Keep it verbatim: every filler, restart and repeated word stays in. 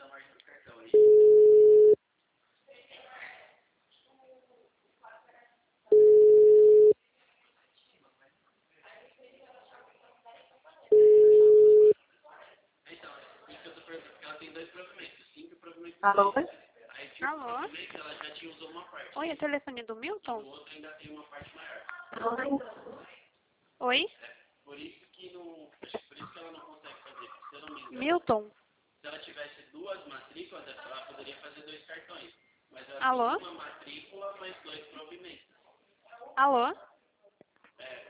Alô? Alô? Oi, é o telefone do Milton? Oi? Oi? Milton? Alô? Alô?